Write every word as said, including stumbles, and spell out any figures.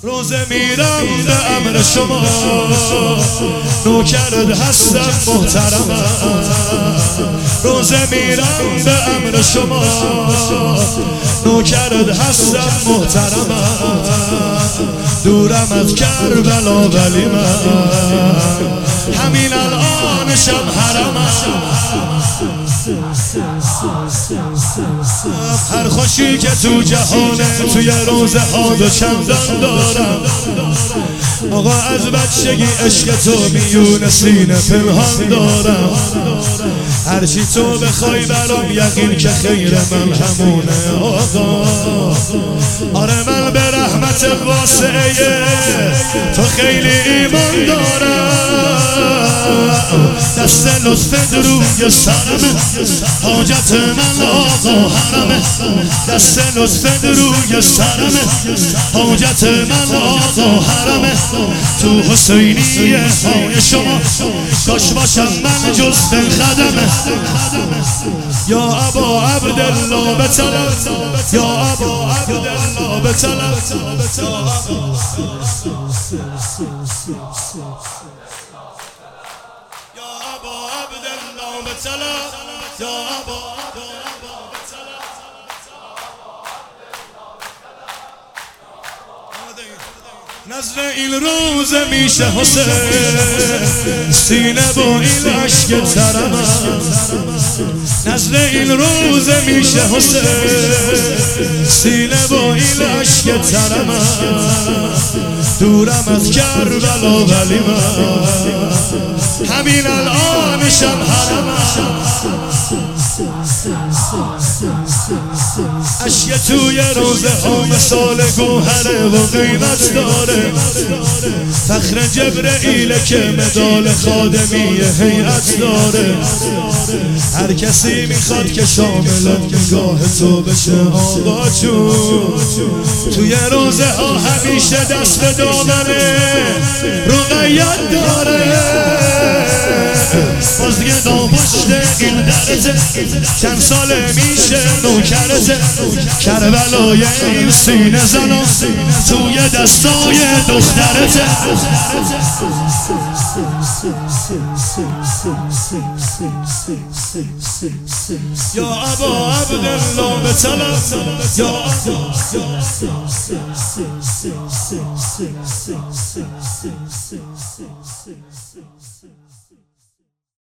روزه میرم به امر شما، نوکرت هستم محترمم. روزه میرم به امر شما، نوکرت هستم محترمم. دورم از کربلا ولی من همین الان شب حرمم. هر خوشی که تو جهانه توی روزه ها دو چندان دارم. آقا از بچگی عشق تو میون سینه پنهان دارم. هرچی تو بخوای برام یقین که خیر من همونه آقا. آره من به رحمت واسعه تو خیلی ایمان دارم. دست لطفت روی سرمه، حاجت من آقا حرمه. دست لطفت روی سرمه، حاجت من آقا حرمه. تو حسینیه های شما کاش باشم من جز خدمه. یا ابا عبدالله بطلب، یا ابا عبدالله بطلب. یا ابا عبدالله بطلب، یا ابا نظر این روز میشه حسین، سینه با این عشق ترمم. نظر این روز میشه حسین، سینه با این عشق ترمم. دورم از کربلا ولی من همین الان شب حرمم. عشق توی روزه ها مثال گوهره و قیمت داره. فخر جبرئیل که مدال خادمی هیئت داره. هر کسی میخواد که شامل نگاه تو بشه آقا جون. توی روزه ها همیشه دست به دامنه رقیت داره. باز دیگه دا پشت این درته، چند ساله میشه نوکرته. کربلای این سینه زنا توی دستای دخترته. یا ابا عبدالله بطلب، یا ابا